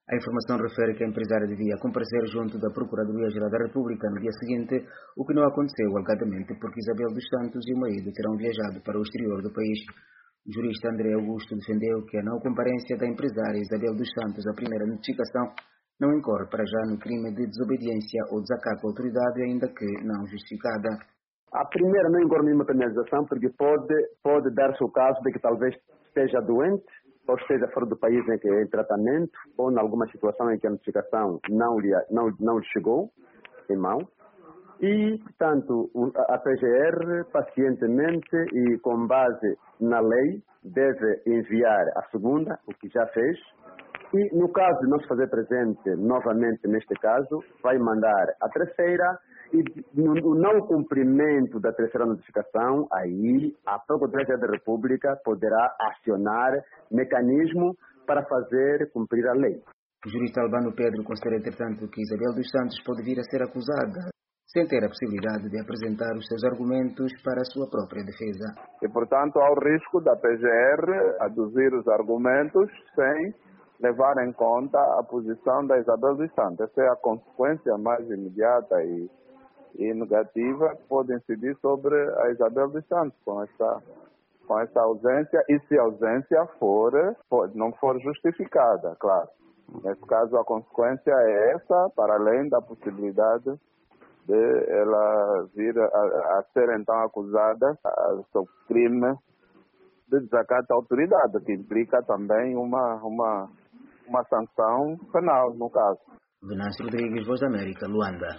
A informação refere que a empresária devia comparecer junto da Procuradoria-Geral da República no dia seguinte, o que não aconteceu, alegadamente porque Isabel dos Santos e o marido terão viajado para o exterior do país. O jurista André Augusto defendeu que a não comparência da empresária Isabel dos Santos à primeira notificação não incorre para já no crime de desobediência ou desacato à autoridade, ainda que não justificada. A primeira não incorre nenhuma penalização porque pode dar-se o caso de que talvez esteja doente ou esteja fora do país em tratamento ou em alguma situação em que a notificação não lhe chegou em mão. E, portanto, a PGR, pacientemente e com base na lei, deve enviar a segunda, o que já fez, e, no caso de não se fazer presente novamente neste caso, vai mandar a terceira, e no não cumprimento da terceira notificação, aí a Procuradoria da República poderá acionar mecanismo para fazer cumprir a lei. O jurista Albano Pedro considera, entretanto, que Isabel dos Santos pode vir a ser acusada sem ter a possibilidade de apresentar os seus argumentos para a sua própria defesa. E, portanto, há o risco da PGR aduzir os argumentos sem levar em conta a posição da Isabel dos Santos. Essa é a consequência mais imediata e negativa que pode incidir sobre a Isabel dos Santos com essa ausência, e se a ausência não for justificada, claro. Nesse caso, a consequência é essa, para além da possibilidade de ela vir a ser então acusada do seu crime de desacato à autoridade, que implica também uma sanção penal, no caso. Venâncio Rodrigues, Voz da América, Luanda.